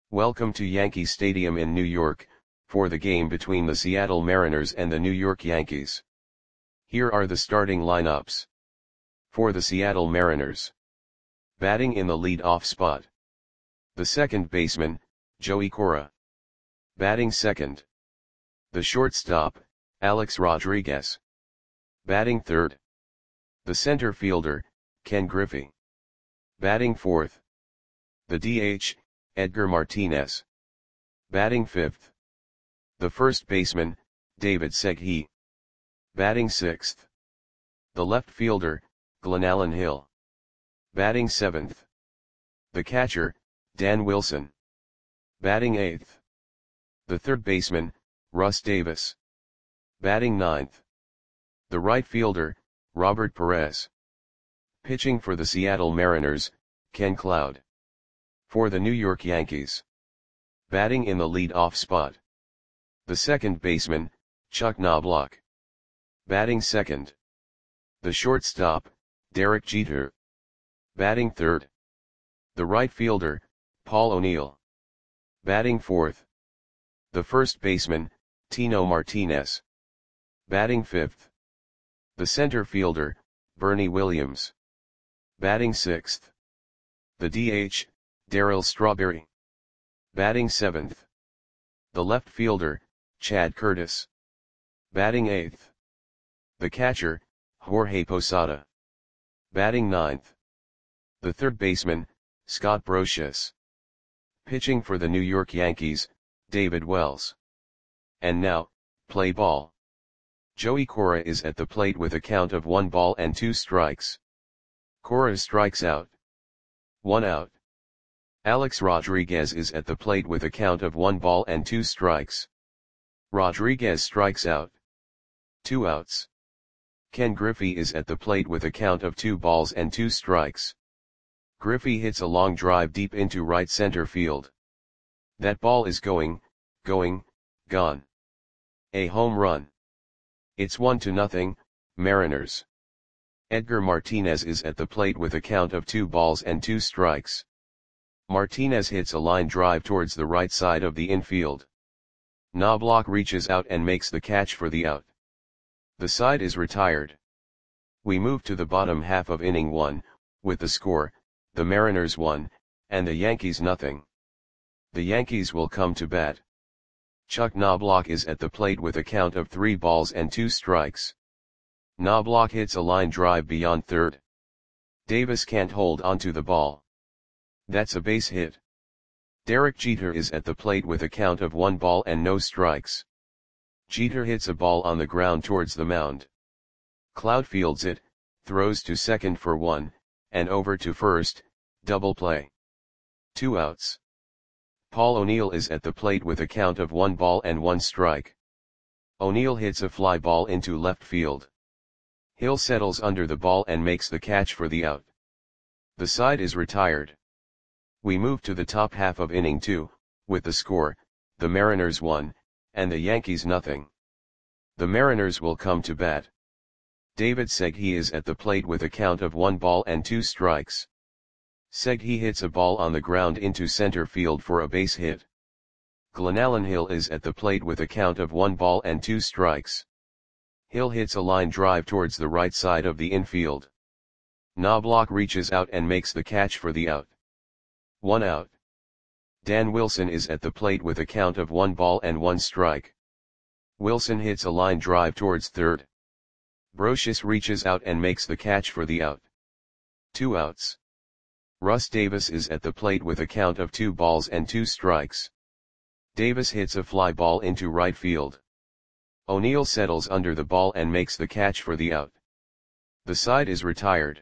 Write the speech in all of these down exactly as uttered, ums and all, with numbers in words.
Welcome to Yankee Stadium in New York, for the game between the Seattle Mariners and the New York Yankees. Here are the starting lineups. For the Seattle Mariners. Batting in the lead-off spot. The second baseman, Joey Cora. Batting second. The shortstop, Alex Rodriguez. Batting third. The center fielder, Ken Griffey. Batting fourth. The D H, Edgar Martinez. Batting fifth. The first baseman, David Segui. Batting sixth. The left fielder, Glenallen Hill. Batting seventh. The catcher, Dan Wilson. Batting eighth. The third baseman, Russ Davis. Batting ninth. The right fielder, Robert Perez. Pitching for the Seattle Mariners, Ken Cloud. For the New York Yankees. Batting in the lead-off spot. The second baseman, Chuck Knobloch. Batting second. The shortstop, Derek Jeter. Batting third. The right fielder, Paul O'Neill. Batting fourth. The first baseman, Tino Martinez. Batting fifth. The center fielder, Bernie Williams. Batting sixth. The D H, Darryl Strawberry. Batting seventh. The left fielder, Chad Curtis. Batting eighth. The catcher, Jorge Posada. Batting ninth. The third baseman, Scott Brosius. Pitching for the New York Yankees, David Wells. And now, play ball. Joey Cora is at the plate with a count of one ball and two strikes. Cora strikes out. One out. Alex Rodriguez is at the plate with a count of one ball and two strikes. Rodriguez strikes out. Two outs. Ken Griffey is at the plate with a count of two balls and two strikes. Griffey hits a long drive deep into right center field. That ball is going, going, gone. A home run. It's one to nothing, Mariners. Edgar Martinez is at the plate with a count of two balls and two strikes. Martinez hits a line drive towards the right side of the infield. Knobloch reaches out and makes the catch for the out. The side is retired. We move to the bottom half of inning one, with the score, the Mariners one, and the Yankees nothing. The Yankees will come to bat. Chuck Knobloch is at the plate with a count of three balls and two strikes. Knobloch hits a line drive beyond third. Davis can't hold onto the ball. That's a base hit. Derek Jeter is at the plate with a count of one ball and no strikes. Jeter hits a ball on the ground towards the mound. Cloud fields it, throws to second for one, and over to first, double play. Two outs. Paul O'Neill is at the plate with a count of one ball and one strike. O'Neill hits a fly ball into left field. Hill settles under the ball and makes the catch for the out. The side is retired. We move to the top half of inning two, with the score, the Mariners one, and the Yankees nothing. The Mariners will come to bat. David Segui is at the plate with a count of one ball and two strikes. Segui hits a ball on the ground into center field for a base hit. Glenallen Hill is at the plate with a count of one ball and two strikes. Hill hits a line drive towards the right side of the infield. Knobloch reaches out and makes the catch for the out. One out. Dan Wilson is at the plate with a count of one ball and one strike. Wilson hits a line drive towards third. Brosius reaches out and makes the catch for the out. Two outs. Russ Davis is at the plate with a count of two balls and two strikes. Davis hits a fly ball into right field. O'Neill settles under the ball and makes the catch for the out. The side is retired.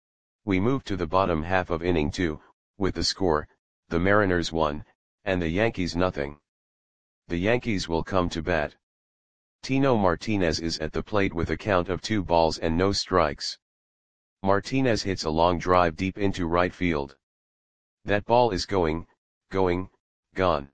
We move to the bottom half of inning two, with the score, the Mariners one, and the Yankees nothing. The Yankees will come to bat. Tino Martinez is at the plate with a count of two balls and no strikes. Martinez hits a long drive deep into right field. That ball is going, going, gone.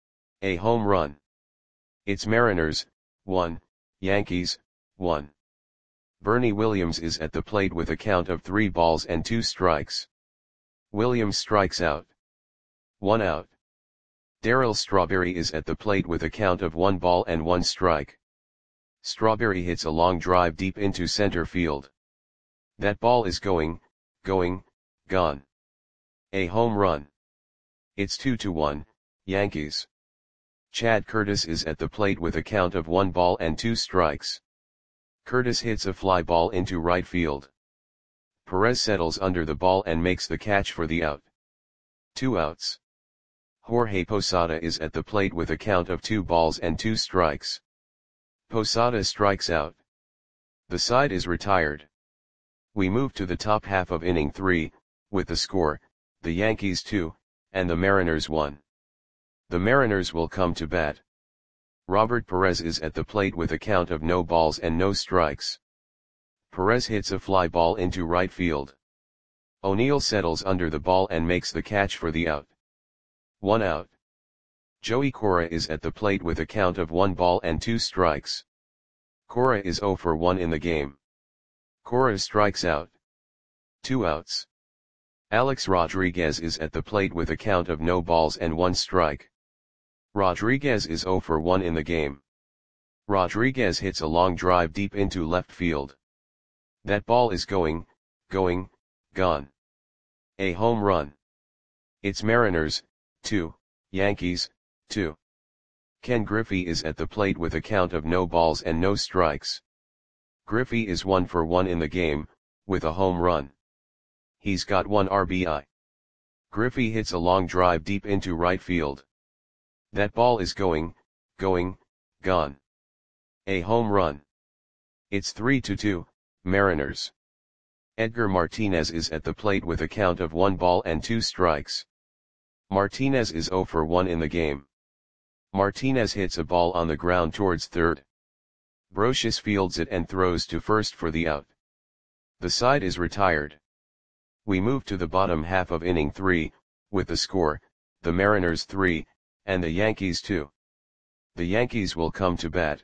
A home run. It's Mariners, one, Yankees, one. Bernie Williams is at the plate with a count of three balls and two strikes. Williams strikes out. One out. Darryl Strawberry is at the plate with a count of one ball and one strike. Strawberry hits a long drive deep into center field. That ball is going, going, gone. A home run. It's two to one, Yankees. Chad Curtis is at the plate with a count of one ball and two strikes. Curtis hits a fly ball into right field. Perez settles under the ball and makes the catch for the out. Two outs. Jorge Posada is at the plate with a count of two balls and two strikes. Posada strikes out. The side is retired. We move to the top half of inning three, with the score, the Yankees two, and the Mariners one. The Mariners will come to bat. Robert Perez is at the plate with a count of no balls and no strikes. Perez hits a fly ball into right field. O'Neill settles under the ball and makes the catch for the out. One out. Joey Cora is at the plate with a count of one ball and two strikes. Cora is zero for one in the game. Cora strikes out. Two outs. Alex Rodriguez is at the plate with a count of no balls and one strike. Rodriguez is zero for one in the game. Rodriguez hits a long drive deep into left field. That ball is going, going, gone. A home run. It's Mariners, two, Yankees, two. Ken Griffey is at the plate with a count of no balls and no strikes. Griffey is one for one in the game, with a home run. He's got one R B I. Griffey hits a long drive deep into right field. That ball is going, going, gone. A home run. It's three to two, Mariners. Edgar Martinez is at the plate with a count of one ball and two strikes. Martinez is zero for one in the game. Martinez hits a ball on the ground towards third. Brocious fields it and throws to first for the out. The side is retired. We move to the bottom half of inning three, with the score, the Mariners three, and the Yankees two. The Yankees will come to bat.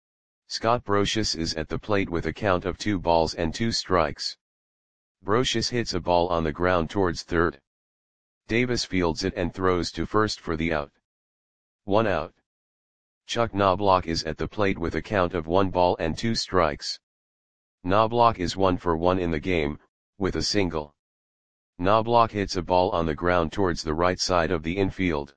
Scott Brocious is at the plate with a count of two balls and two strikes. Brocious hits a ball on the ground towards third. Davis fields it and throws to first for the out. One out. Chuck Knobloch is at the plate with a count of one ball and two strikes. Knobloch is one for one in the game, with a single. Knobloch hits a ball on the ground towards the right side of the infield.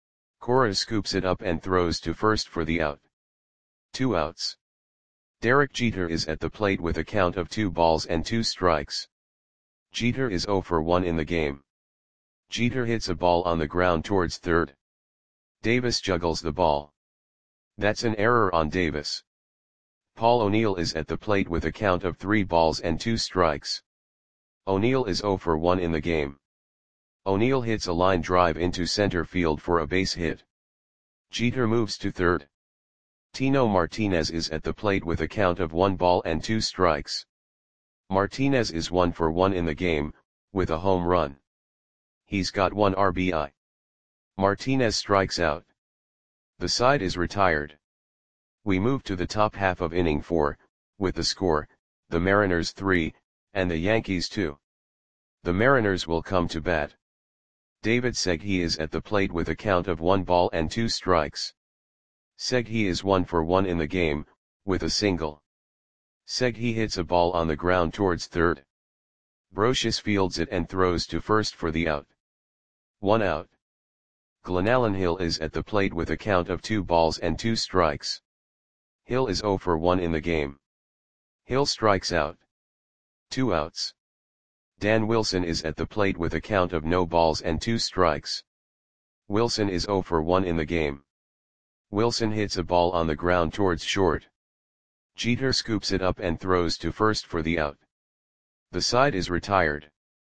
Cora scoops it up and throws to first for the out. Two outs. Derek Jeter is at the plate with a count of two balls and two strikes. Jeter is zero for one in the game. Jeter hits a ball on the ground towards third. Davis juggles the ball. That's an error on Davis. Paul O'Neill is at the plate with a count of three balls and two strikes. O'Neill is zero for one in the game. O'Neill hits a line drive into center field for a base hit. Jeter moves to third. Tino Martinez is at the plate with a count of one ball and two strikes. Martinez is one for one in the game, with a home run. He's got one R B I. Martinez strikes out. The side is retired. We move to the top half of inning four, with the score, the Mariners three, and the Yankees two. The Mariners will come to bat. David Segui is at the plate with a count of one ball and two strikes. Segui is one for one in the game, with a single. Segui hits a ball on the ground towards third. Brocious fields it and throws to first for the out. One out. Glenallen Hill is at the plate with a count of two balls and two strikes. Hill is zero for one in the game. Hill strikes out. Two outs. Dan Wilson is at the plate with a count of no balls and two strikes. Wilson is zero for one in the game. Wilson hits a ball on the ground towards short. Jeter scoops it up and throws to first for the out. The side is retired.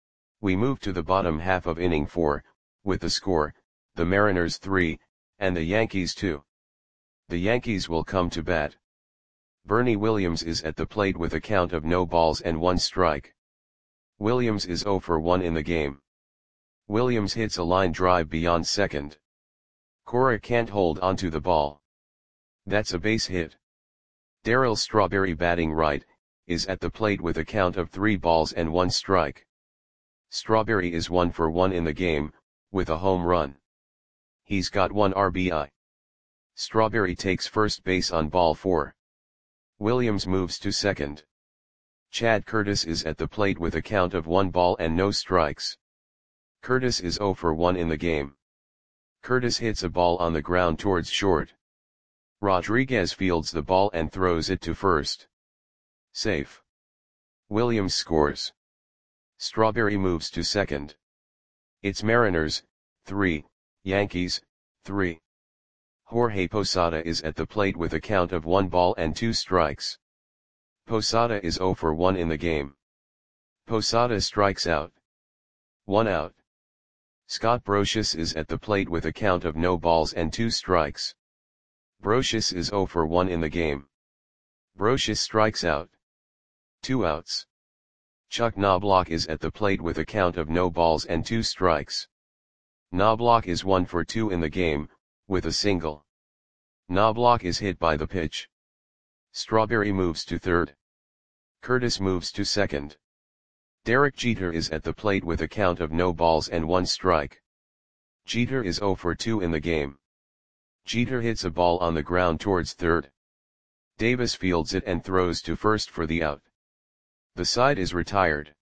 We move to the bottom half of inning four, with the score, the Mariners three, and the Yankees two. The Yankees will come to bat. Bernie Williams is at the plate with a count of no balls and one strike. Williams is zero for one in the game. Williams hits a line drive beyond second. Cora can't hold onto the ball. That's a base hit. Darryl Strawberry, batting right, is at the plate with a count of three balls and one strike. Strawberry is one for one in the game, with a home run. He's got one R B I. Strawberry takes first base on ball four. Williams moves to second. Chad Curtis is at the plate with a count of one ball and no strikes. Curtis is zero for one in the game. Curtis hits a ball on the ground towards short. Rodriguez fields the ball and throws it to first. Safe. Williams scores. Strawberry moves to second. It's Mariners, three, Yankees, three. Jorge Posada is at the plate with a count of one ball and two strikes. Posada is zero for one in the game. Posada strikes out. One out. Scott Brosius is at the plate with a count of no balls and two strikes. Brosius is zero for one in the game. Brosius strikes out. Two outs. Chuck Knobloch is at the plate with a count of no balls and two strikes. Knobloch is one for two in the game, with a single. Knobloch is hit by the pitch. Strawberry moves to third. Curtis moves to second. Derek Jeter is at the plate with a count of no balls and one strike. Jeter is zero for two in the game. Jeter hits a ball on the ground towards third. Davis fields it and throws to first for the out. The side is retired.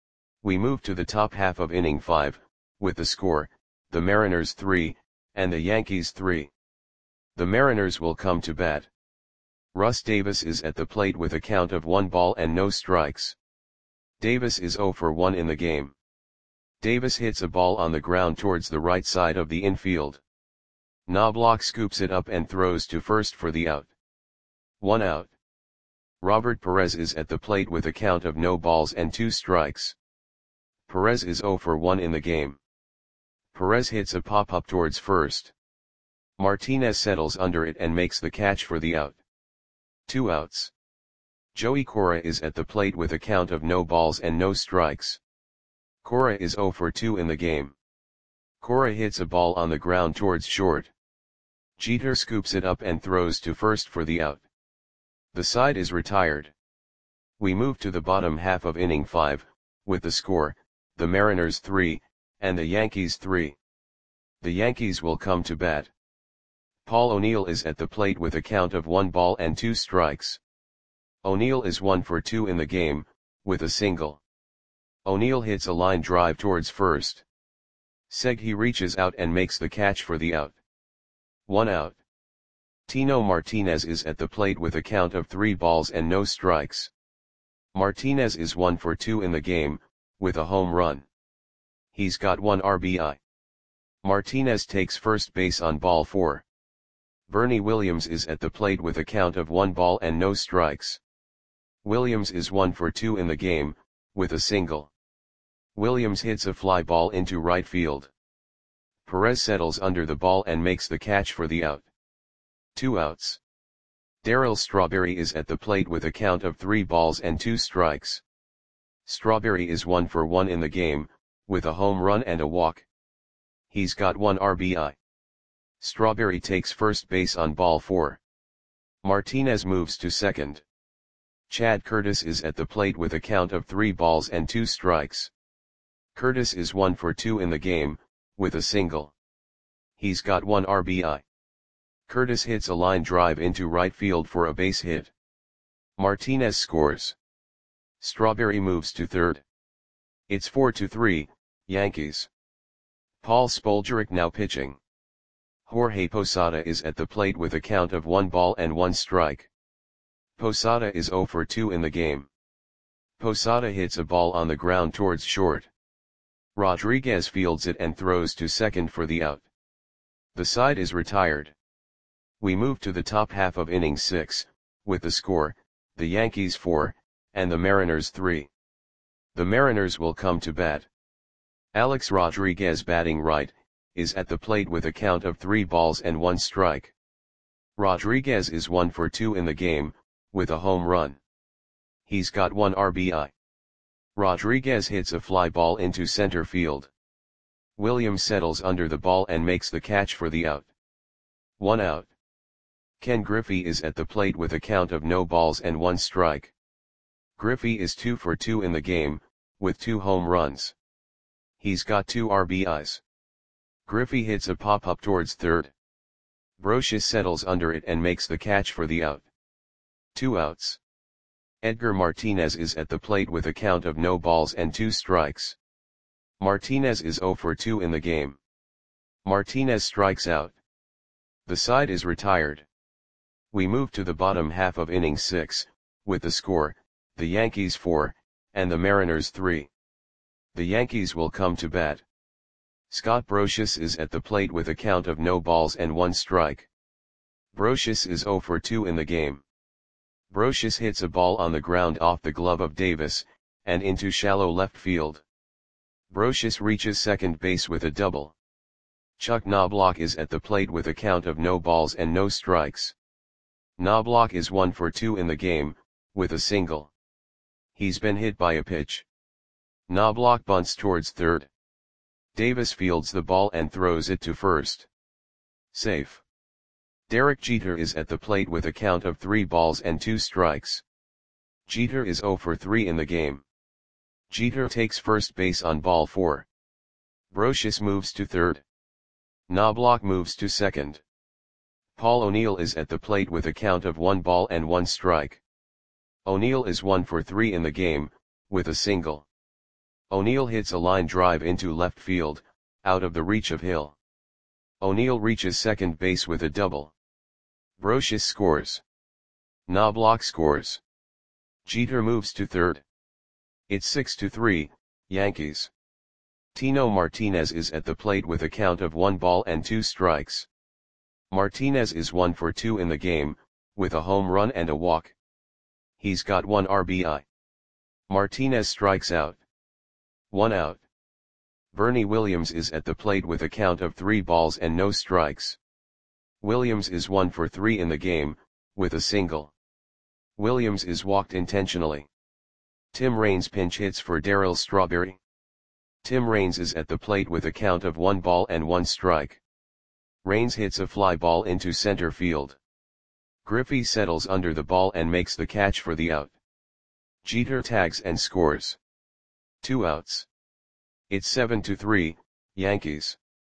We move to the top half of inning five, with the score, the Mariners three, and the Yankees three. The Mariners will come to bat. Russ Davis is at the plate with a count of one ball and no strikes. Davis is zero for one in the game. Davis hits a ball on the ground towards the right side of the infield. Knobloch scoops it up and throws to first for the out. One out. Robert Perez is at the plate with a count of no balls and two strikes. Perez is zero for one in the game. Perez hits a pop-up towards first. Martinez settles under it and makes the catch for the out. Two outs. Joey Cora is at the plate with a count of no balls and no strikes. Cora is zero for two in the game. Cora hits a ball on the ground towards short. Jeter scoops it up and throws to first for the out. The side is retired. We move to the bottom half of inning five, with the score, the Mariners three, and the Yankees three. The Yankees will come to bat. Paul O'Neill is at the plate with a count of one ball and two strikes. O'Neill is one for two in the game, with a single. O'Neill hits a line drive towards first. Segui reaches out and makes the catch for the out. One out. Tino Martinez is at the plate with a count of three balls and no strikes. Martinez is one for two in the game, with a home run. He's got one R B I. Martinez takes first base on ball four. Bernie Williams is at the plate with a count of one ball and no strikes. Williams is one for two in the game, with a single. Williams hits a fly ball into right field. Perez settles under the ball and makes the catch for the out. Two outs. Darryl Strawberry is at the plate with a count of three balls and two strikes. Strawberry is one for one in the game, with a home run and a walk. He's got one R B I. Strawberry takes first base on ball four. Martinez moves to second. Chad Curtis is at the plate with a count of three balls and two strikes. Curtis is one for two in the game, with a single. He's got one R B I. Curtis hits a line drive into right field for a base hit. Martinez scores. Strawberry moves to third. It's four to three, Yankees. Paul Spoljaric now pitching. Jorge Posada is at the plate with a count of one ball and one strike. Posada is zero for two in the game. Posada hits a ball on the ground towards short. Rodriguez fields it and throws to second for the out. The side is retired. We move to the top half of inning six, with the score, the Yankees four, and the Mariners three. The Mariners will come to bat. Alex Rodriguez, batting right, is at the plate with a count of three balls and one strike. Rodriguez is one for two in the game, with a home run. He's got one R B I. Rodriguez hits a fly ball into center field. Williams settles under the ball and makes the catch for the out. One out. Ken Griffey is at the plate with a count of no balls and one strike. Griffey is two for two in the game, with two home runs. He's got two R B Is. Griffey hits a pop-up towards third. Brocious settles under it and makes the catch for the out. Two outs. Edgar Martinez is at the plate with a count of no balls and two strikes. Martinez is oh for two in the game. Martinez strikes out. The side is retired. We move to the bottom half of inning six, with the score, the Yankees four, and the Mariners three. The Yankees will come to bat. Scott Brocious is at the plate with a count of no balls and one strike. Brocious is oh for two in the game. Brocious hits a ball on the ground off the glove of Davis, and into shallow left field. Brocious reaches second base with a double. Chuck Knobloch is at the plate with a count of no balls and no strikes. Knobloch is one for two in the game, with a single. He's been hit by a pitch. Knobloch bunts towards third. Davis fields the ball and throws it to first. Safe. Derek Jeter is at the plate with a count of three balls and two strikes. Jeter is oh for three in the game. Jeter takes first base on ball four. Brocious moves to third. Knobloch moves to second. Paul O'Neill is at the plate with a count of one ball and one strike. O'Neill is one for three in the game, with a single. O'Neill hits a line drive into left field, out of the reach of Hill. O'Neill reaches second base with a double. Brocious scores. Knobloch scores. Jeter moves to third. It's six to three, Yankees. Tino Martinez is at the plate with a count of one ball and two strikes. Martinez is one for two in the game, with a home run and a walk. He's got one R B I. Martinez strikes out. One out. Bernie Williams is at the plate with a count of three balls and no strikes. Williams is one for three in the game, with a single. Williams is walked intentionally. Tim Raines pinch hits for Darryl Strawberry. Tim Raines is at the plate with a count of one ball and one strike. Raines hits a fly ball into center field. Griffey settles under the ball and makes the catch for the out. Jeter tags and scores. Two outs. It's seven to three, Yankees.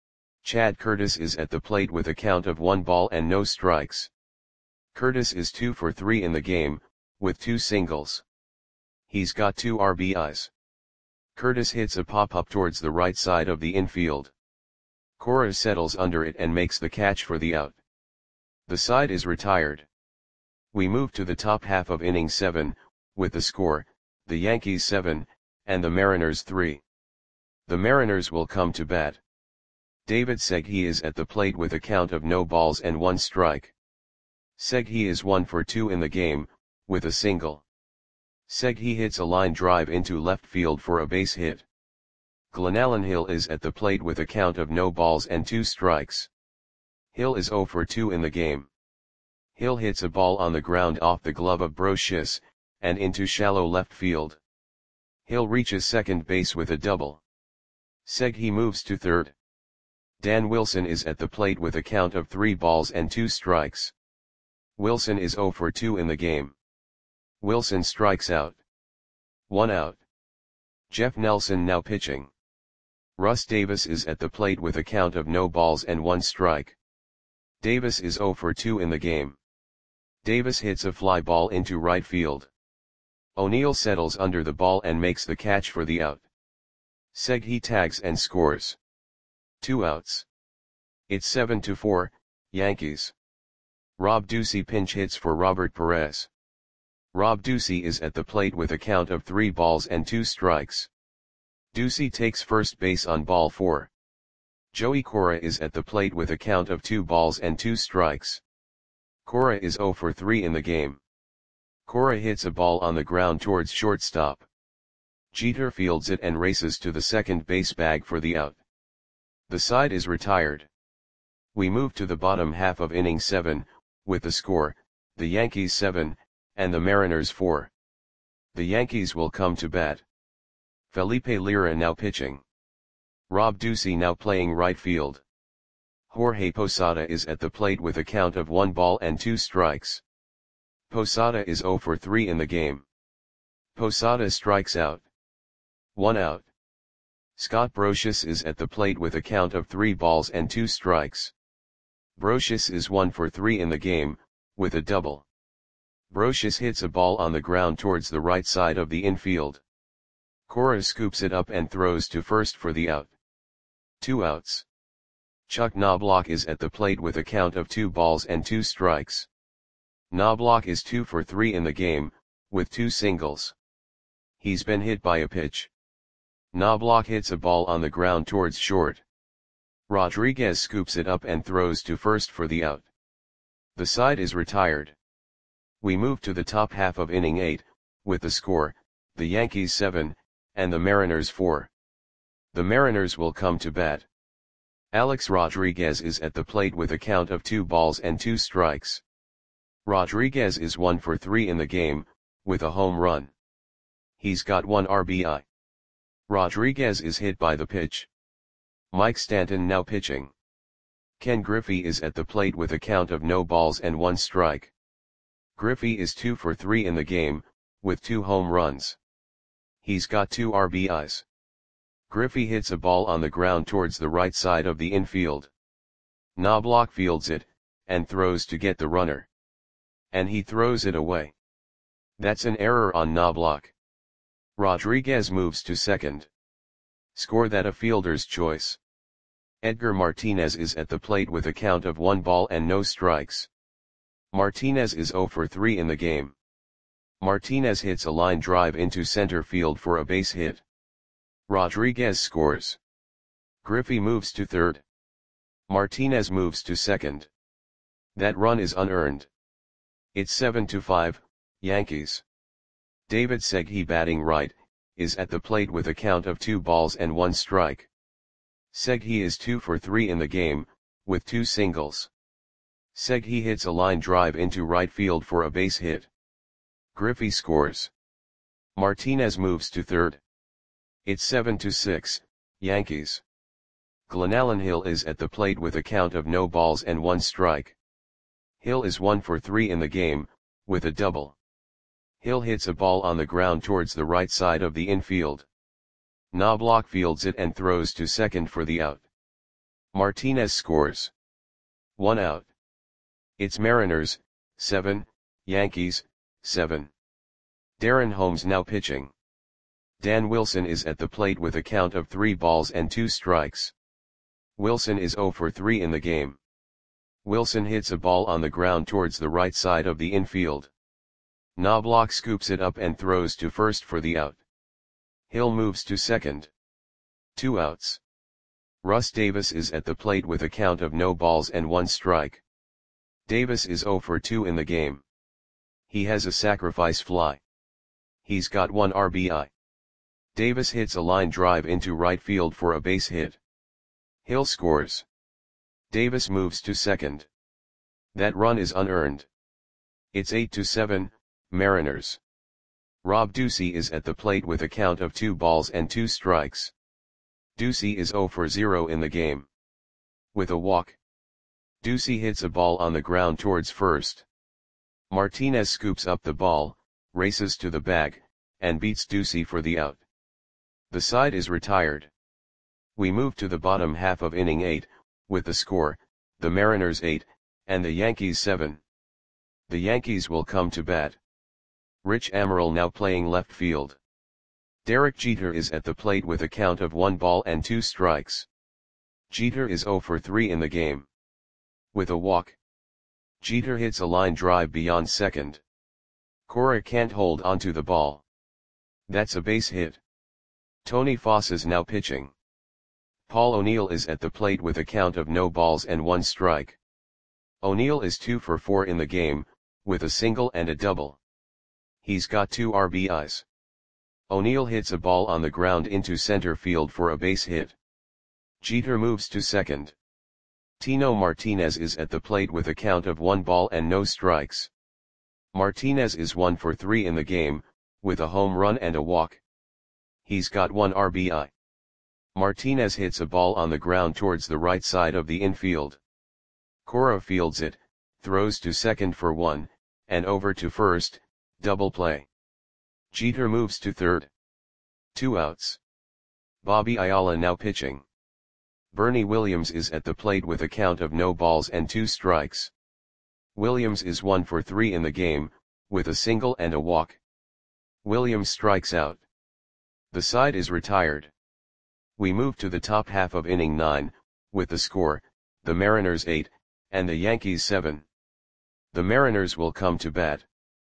Chad Curtis is at the plate with a count of one ball and no strikes. Curtis is two for three in the game, with two singles. He's got two R B Is. Curtis hits a pop-up towards the right side of the infield. Cora settles under it and makes the catch for the out. The side is retired. We move to the top half of inning seven, with the score, the Yankees seven, and the Mariners three. The Mariners will come to bat. David Segui is at the plate with a count of no balls and one strike. Segui is one for two in the game, with a single. Segui hits a line drive into left field for a base hit. Glenallen Hill is at the plate with a count of no balls and two strikes. Hill is oh for two in the game. Hill hits a ball on the ground off the glove of Brocious, and into shallow left field. Hill reaches second base with a double. Segui moves to third. Dan Wilson is at the plate with a count of three balls and two strikes. Wilson is oh for two in the game. Wilson strikes out. One out. Jeff Nelson now pitching. Russ Davis is at the plate with a count of no balls and one strike. Davis is oh for two in the game. Davis hits a fly ball into right field. O'Neill settles under the ball and makes the catch for the out. Segui tags and scores. Two outs. It's seven to four, Yankees. Rob Ducey pinch hits for Robert Perez. Rob Ducey is at the plate with a count of three balls and two strikes. Ducey takes first base on ball four. Joey Cora is at the plate with a count of two balls and two strikes. Cora is oh for three in the game. Cora hits a ball on the ground towards shortstop. Jeter fields it and races to the second base bag for the out. The side is retired. We move to the bottom half of inning seven, with the score, the Yankees seven, and the Mariners four. The Yankees will come to bat. Felipe Lira now pitching. Rob Ducey now playing right field. Jorge Posada is at the plate with a count of one ball and two strikes. Posada is oh for three in the game. Posada strikes out. One out. Scott Brosius is at the plate with a count of three balls and two strikes. Brosius is one for three in the game, with a double. Brosius hits a ball on the ground towards the right side of the infield. Cora scoops it up and throws to first for the out. Two outs. Chuck Knobloch is at the plate with a count of two balls and two strikes. Knobloch is two for three in the game, with two singles. He's been hit by a pitch. Knobloch hits a ball on the ground towards short. Rodriguez scoops it up and throws to first for the out. The side is retired. We move to the top half of inning eight, with the score, the Yankees seven, and the Mariners four. The Mariners will come to bat. Alex Rodriguez is at the plate with a count of two balls and two strikes. Rodriguez is one for three in the game, with a home run. He's got one R B I. Rodriguez is hit by the pitch. Mike Stanton now pitching. Ken Griffey is at the plate with a count of no balls and one strike. Griffey is two for three in the game, with two home runs. He's got two R B Is. Griffey hits a ball on the ground towards the right side of the infield. Knobloch fields it, and throws to get the runner. And he throws it away. That's an error on Knobloch. Rodriguez moves to second. Score that a fielder's choice. Edgar Martinez is at the plate with a count of one ball and no strikes. Martinez is zero for three in the game. Martinez hits a line drive into center field for a base hit. Rodriguez scores. Griffey moves to third. Martinez moves to second. That run is unearned. It's seven to five, Yankees. David Segui, batting right, is at the plate with a count of two balls and one strike. Segui is two for three in the game, with two singles. Segui hits a line drive into right field for a base hit. Griffey scores. Martinez moves to third. It's seven to six, Yankees. Glenallen Hill is at the plate with a count of no balls and one strike. Hill is one for three in the game, with a double. Hill hits a ball on the ground towards the right side of the infield. Knobloch fields it and throws to second for the out. Martinez scores. One out. It's Mariners, seven, Yankees, seven. Darren Holmes now pitching. Dan Wilson is at the plate with a count of three balls and two strikes. Wilson is zero for three in the game. Wilson hits a ball on the ground towards the right side of the infield. Knobloch scoops it up and throws to first for the out. Hill moves to second. Two outs. Russ Davis is at the plate with a count of no balls and one strike. Davis is zero for two in the game. He has a sacrifice fly. He's got one R B I. Davis hits a line drive into right field for a base hit. Hill scores. Davis moves to second. That run is unearned. It's eight to seven, Mariners. Rob Ducey is at the plate with a count of two balls and two strikes. Ducey is zero for zero in the game. With a walk. Ducey hits a ball on the ground towards first. Martinez scoops up the ball, races to the bag, and beats Ducey for the out. The side is retired. We move to the bottom half of inning eight, with the score, the Mariners eight, and the Yankees seven. The Yankees will come to bat. Rich Amaral now playing left field. Derek Jeter is at the plate with a count of one ball and two strikes. Jeter is zero for three in the game. With a walk. Jeter hits a line drive beyond second. Cora can't hold onto the ball. That's a base hit. Tony Foss is now pitching. Paul O'Neill is at the plate with a count of no balls and one strike. O'Neill is two for four in the game, with a single and a double. He's got two R B Is. O'Neill hits a ball on the ground into center field for a base hit. Jeter moves to second. Tino Martinez is at the plate with a count of one ball and no strikes. Martinez is one for three in the game, with a home run and a walk. He's got one R B I. Martinez hits a ball on the ground towards the right side of the infield. Cora fields it, throws to second for one, and over to first, double play. Jeter moves to third. Two outs. Bobby Ayala now pitching. Bernie Williams is at the plate with a count of no balls and two strikes. Williams is one for three in the game, with a single and a walk. Williams strikes out. The side is retired. We move to the top half of inning nine, with the score, the Mariners eight, and the Yankees seven. The Mariners will come to bat.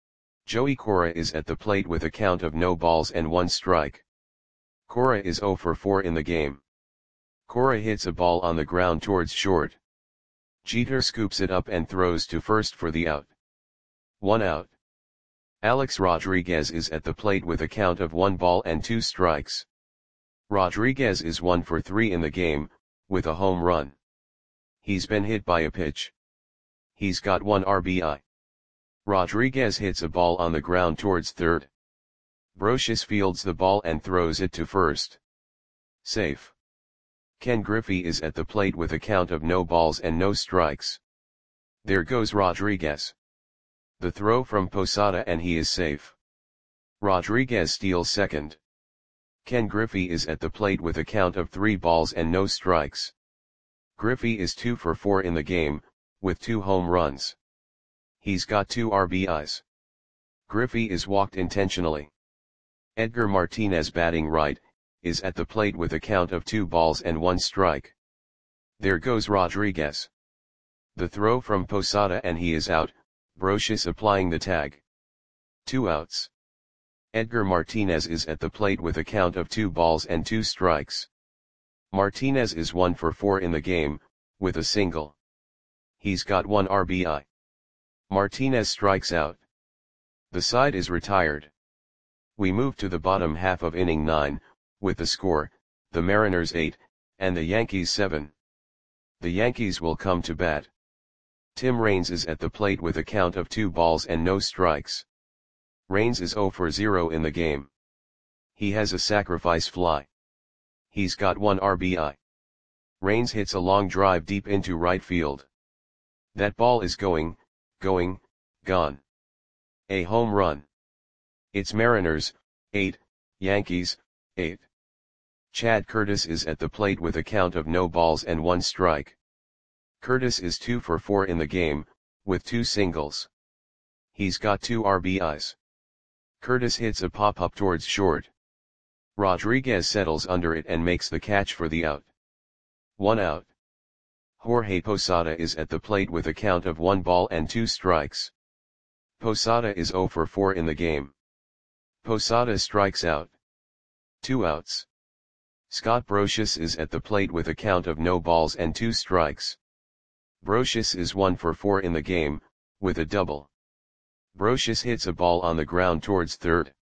Joey Cora is at the plate with a count of no balls and one strike. Cora is zero for four in the game. Cora hits a ball on the ground towards short. Jeter scoops it up and throws to first for the out. One out. Alex Rodriguez is at the plate with a count of one ball and two strikes. Rodriguez is one for three in the game, with a home run. He's been hit by a pitch. He's got one R B I. Rodriguez hits a ball on the ground towards third. Brocious fields the ball and throws it to first. Safe. Ken Griffey is at the plate with a count of no balls and no strikes. There goes Rodriguez. The throw from Posada and he is safe. Rodriguez steals second. Ken Griffey is at the plate with a count of three balls and no strikes. Griffey is two for four in the game, with two home runs. He's got two R B Is. Griffey is walked intentionally. Edgar Martinez, batting right, is at the plate with a count of two balls and one strike. There goes Rodriguez. The throw from Posada and he is out, Brocious applying the tag. Two outs. Edgar Martinez is at the plate with a count of two balls and two strikes. Martinez is one for four in the game, with a single. He's got one R B I. Martinez strikes out. The side is retired. We move to the bottom half of inning nine, with the score, the Mariners eight, and the Yankees seven. The Yankees will come to bat. Tim Raines is at the plate with a count of two balls and no strikes. Raines is zero for zero in the game. He has a sacrifice fly. He's got one R B I. Raines hits a long drive deep into right field. That ball is going, going, gone. A home run. It's Mariners, eight, Yankees, eight. Chad Curtis is at the plate with a count of no balls and one strike. Curtis is two for four in the game, with two singles. He's got two R B Is. Curtis hits a pop-up towards short. Rodriguez settles under it and makes the catch for the out. One out. Jorge Posada is at the plate with a count of one ball and two strikes. Posada is zero for four in the game. Posada strikes out. Two outs. Scott Brocious is at the plate with a count of no balls and two strikes. Brocious is one for four in the game, with a double. Brocious hits a ball on the ground towards third.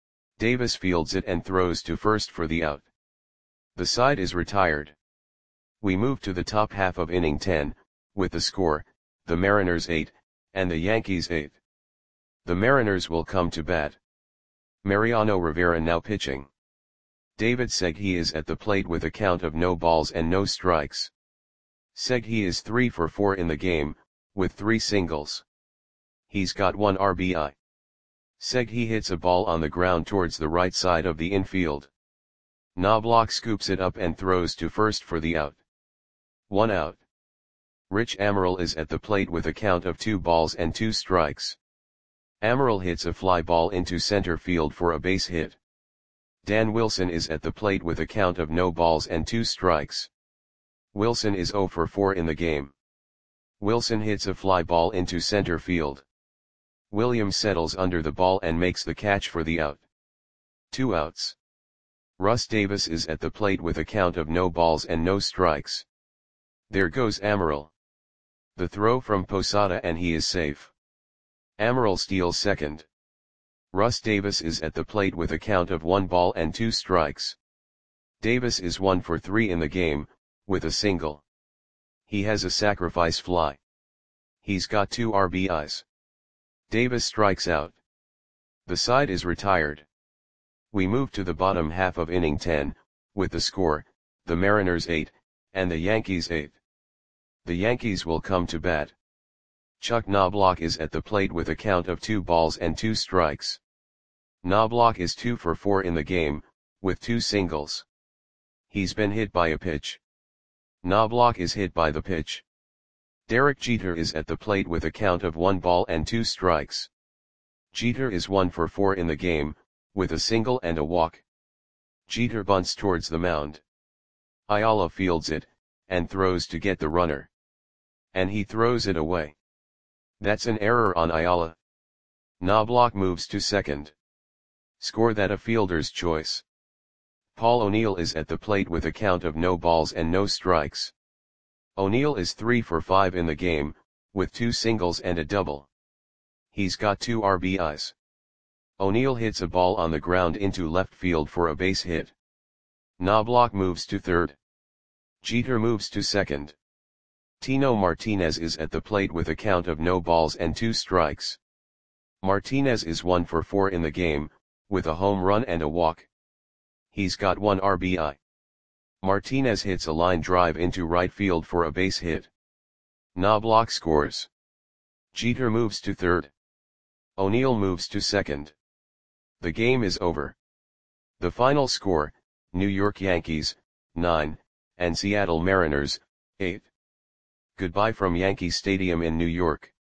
Davis fields it and throws to first for the out. The side is retired. We move to the top half of inning ten, with the score, the Mariners eight, and the Yankees eight. The Mariners will come to bat. Mariano Rivera now pitching. David Segui is at the plate with a count of no balls and no strikes. Segui is three for four in the game, with three singles. He's got one R B I. Segui hits a ball on the ground towards the right side of the infield. Knobloch scoops it up and throws to first for the out. One out. Rich Amaral is at the plate with a count of two balls and two strikes. Amaral hits a fly ball into center field for a base hit. Dan Wilson is at the plate with a count of no balls and two strikes. Wilson is zero for four in the game. Wilson hits a fly ball into center field. Williams settles under the ball and makes the catch for the out. Two outs. Russ Davis is at the plate with a count of no balls and no strikes. There goes Amaral. The throw from Posada and he is safe. Amaral steals second. Russ Davis is at the plate with a count of one ball and two strikes. Davis is one for three in the game, with a single. He has a sacrifice fly. He's got two R B Is. Davis strikes out. The side is retired. We move to the bottom half of inning ten, with the score, the Mariners eight, and the Yankees eight. The Yankees will come to bat. Chuck Knobloch is at the plate with a count of two balls and two strikes. Knobloch is two for four in the game, with two singles. He's been hit by a pitch. Knobloch is hit by the pitch. Derek Jeter is at the plate with a count of one ball and two strikes. Jeter is one for four in the game, with a single and a walk. Jeter bunts towards the mound. Ayala fields it, and throws to get the runner. And he throws it away. That's an error on Ayala. Knobloch moves to second. Score that a fielder's choice. Paul O'Neill is at the plate with a count of no balls and no strikes. O'Neill is three for five in the game, with two singles and a double. He's got two R B Is. O'Neill hits a ball on the ground into left field for a base hit. Knobloch moves to third. Jeter moves to second. Tino Martinez is at the plate with a count of no balls and two strikes. Martinez is one for four in the game, with a home run and a walk. He's got one R B I. Martinez hits a line drive into right field for a base hit. Knobloch scores. Jeter moves to third. O'Neill moves to second. The game is over. The final score, New York Yankees, nine, and Seattle Mariners, eight. Goodbye from Yankee Stadium in New York.